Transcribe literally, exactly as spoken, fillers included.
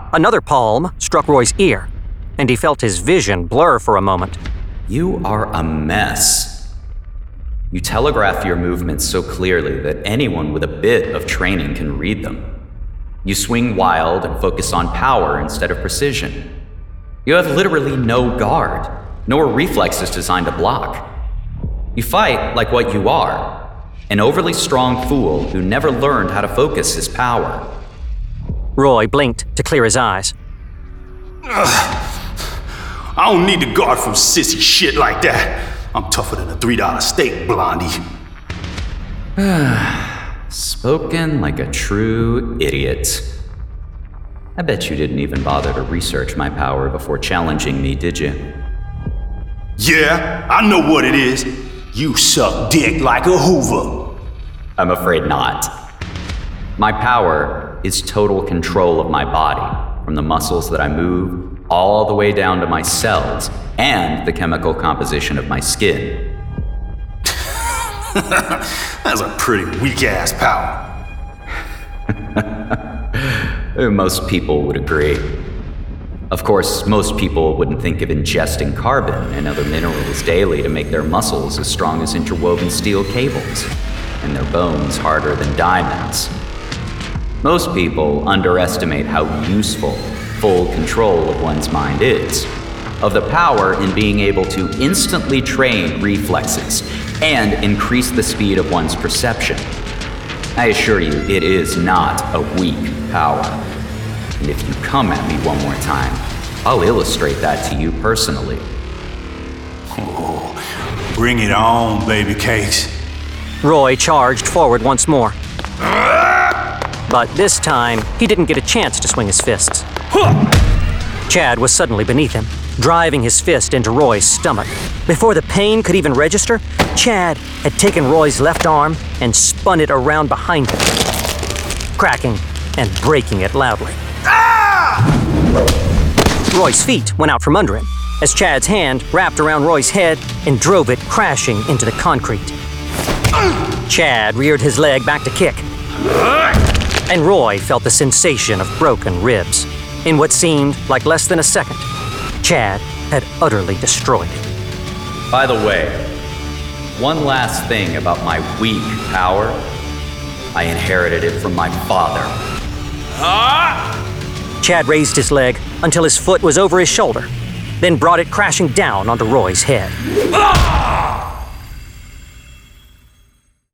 Another palm struck Roy's ear, and he felt his vision blur for a moment. You are a mess. You telegraph your movements so clearly that anyone with a bit of training can read them. You swing wild and focus on power instead of precision. You have literally no guard, nor reflexes designed to block. You fight like what you are, an overly strong fool who never learned how to focus his power. Roy blinked to clear his eyes. I don't need to guard from sissy shit like that. I'm tougher than a three dollar steak, Blondie. Spoken like a true idiot. I bet you didn't even bother to research my power before challenging me, did you? Yeah, I know what it is. You suck dick like a Hoover. I'm afraid not. My power is total control of my body, from the muscles that I move all the way down to my cells and the chemical composition of my skin. That's a pretty weak-ass power. Most people would agree. Of course, most people wouldn't think of ingesting carbon and other minerals daily to make their muscles as strong as interwoven steel cables, and their bones harder than diamonds. Most people underestimate how useful full control of one's mind is, of the power in being able to instantly train reflexes and increase the speed of one's perception. I assure you, it is not a weak power. And if you come at me one more time, I'll illustrate that to you personally. Oh, bring it on, baby cakes. Roy charged forward once more. But this time, he didn't get a chance to swing his fists. Chad was suddenly beneath him, driving his fist into Roy's stomach. Before the pain could even register, Chad had taken Roy's left arm and spun it around behind him, cracking and breaking it loudly. Roy's feet went out from under him as Chad's hand wrapped around Roy's head and drove it crashing into the concrete. Chad reared his leg back to kick, and Roy felt the sensation of broken ribs. In what seemed like less than a second, Chad had utterly destroyed him. By the way, one last thing about my weak power. I inherited it from my father. Ah! Chad raised his leg until his foot was over his shoulder, then brought it crashing down onto Roy's head. Ah!